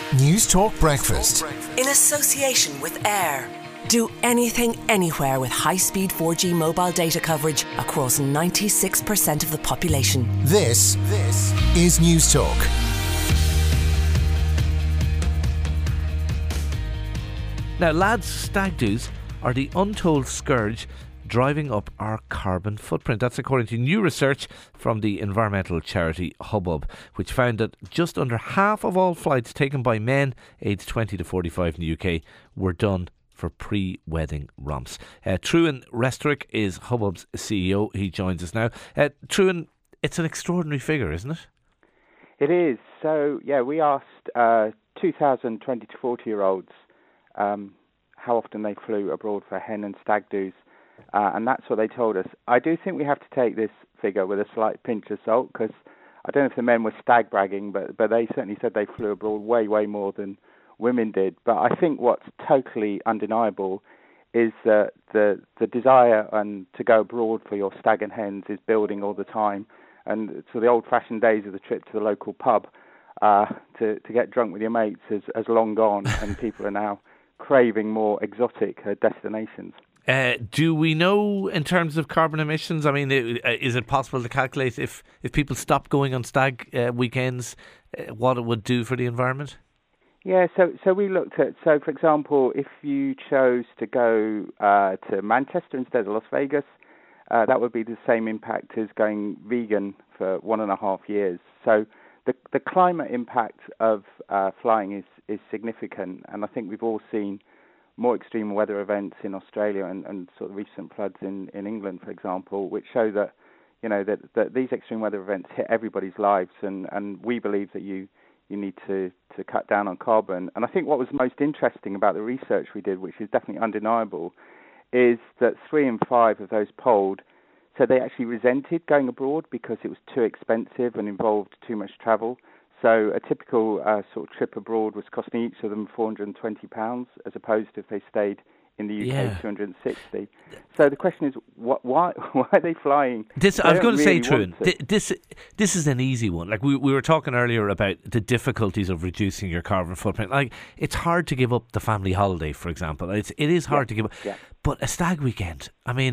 News Talk Breakfast. In association with Air. Do anything, anywhere with high-speed 4G mobile data coverage across 96% of the population. This is News Talk. Now, lads, stag do's are the untold scourge driving up our carbon footprint. That's according to new research from the environmental charity Hubbub, which found that just under half of all flights taken by men aged 20 to 45 in the UK were done for pre-wedding romps. Trúan Restrick is Hubbub's CEO. He joins us now. Trúan, it's an extraordinary figure, isn't it? It is. So, we asked 2,000 20 to 40-year-olds how often they flew abroad for hen and stag do's. And that's what they told us. I do think we have to take this figure with a slight pinch of salt, because I don't know if the men were stag bragging, but they certainly said they flew abroad way, way more than women did. But I think what's totally undeniable is that the desire to go abroad for your stag and hens is building all the time. And so the old-fashioned days of the trip to the local pub to get drunk with your mates has long gone, and people are now craving more exotic destinations. Do we know in terms of carbon emissions? I mean, is it possible to calculate if people stop going on stag weekends, what it would do for the environment? Yeah, so we looked at, for example, if you chose to go to Manchester instead of Las Vegas, that would be the same impact as going vegan for 1.5 years. So the climate impact of flying is significant, and I think we've all seen more extreme weather events in Australia and sort of recent floods in England, for example, which show that that these extreme weather events hit everybody's lives, and we believe that you need to cut down on carbon. And I think what was most interesting about the research we did, which is definitely undeniable, is that 3 in 5 of those polled said they actually resented going abroad because it was too expensive and involved too much travel. So a typical sort of trip abroad was costing each of them £420, as opposed to if they stayed in the UK, 260. So the question is, why are they flying? I was going to say, Trúan, this is an easy one. Like we were talking earlier about the difficulties of reducing your carbon footprint. Like, it's hard to give up the family holiday, for example. It is hard to give up. Yeah. But a stag weekend, I mean,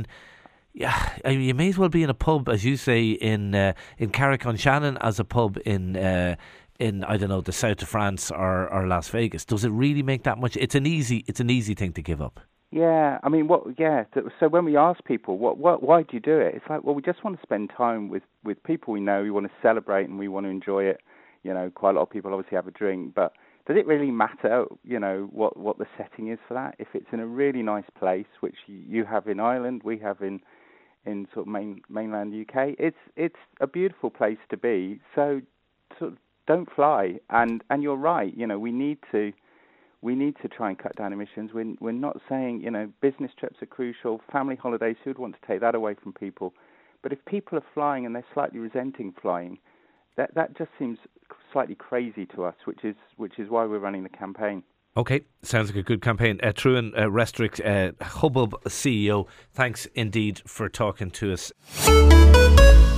you may as well be in a pub, as you say, in Carrick-on-Shannon as a pub in I don't know, the south of France or Las Vegas. Does it really make that much? It's an easy thing to give up. Yeah, I mean, so when we ask people, why do you do it? It's like, well, we just want to spend time with people we know. We want to celebrate and we want to enjoy it. Quite a lot of people obviously have a drink, but does it really matter, what the setting is for that? If it's in a really nice place, which you have in Ireland, we have in sort of mainland UK, it's a beautiful place to be. So sort of don't fly. And you're right. We need to try and cut down emissions. We're not saying business trips are crucial. Family holidays, who would want to take that away from people? But if people are flying and they're slightly resenting flying, that just seems slightly crazy to us, which is why we're running the campaign. Okay, sounds like a good campaign. Trúan Restrick, Hubbub CEO, thanks indeed for talking to us.